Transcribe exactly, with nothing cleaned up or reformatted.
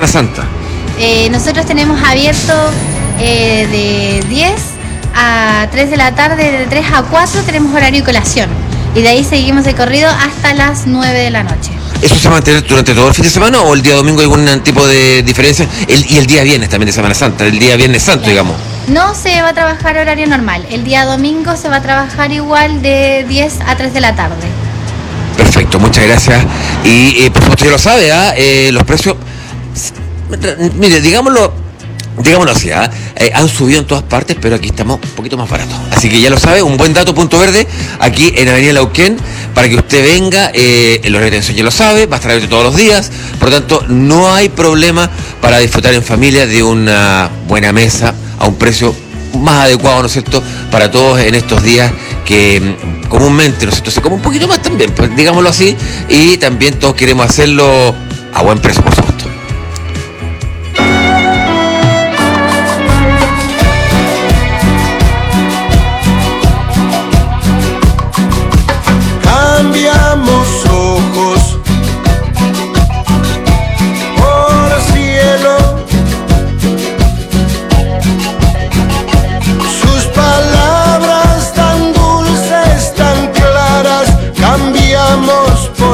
Santa? Eh, nosotros tenemos abierto eh, de diez a tres de la tarde, de tres a cuatro tenemos horario y colación. Y de ahí seguimos de corrido hasta las nueve de la noche. ¿Eso se va a mantener durante todo el fin de semana o el día domingo hay algún tipo de diferencia? El, y el día viernes también de Semana Santa, el día viernes santo, claro, digamos. No se va a trabajar horario normal. El día domingo se va a trabajar igual de diez a tres de la tarde. Perfecto, muchas gracias. Y eh, por supuesto ya lo sabe, ¿ah? eh, los precios, mire, digámoslo, digámoslo así, ¿ah? eh, han subido en todas partes, pero aquí estamos un poquito más baratos. Así que ya lo sabe, un buen dato, Punto Verde, aquí en Avenida Lauquén, para que usted venga, eh, el horario de atención ya lo sabe, va a estar abierto todos los días, por lo tanto no hay problema para disfrutar en familia de una buena mesa a un precio más adecuado, ¿no es cierto?, para todos en estos días que comúnmente, ¿no es cierto?, se come un poquito más también, pues digámoslo así, y también todos queremos hacerlo a buen precio, por supuesto.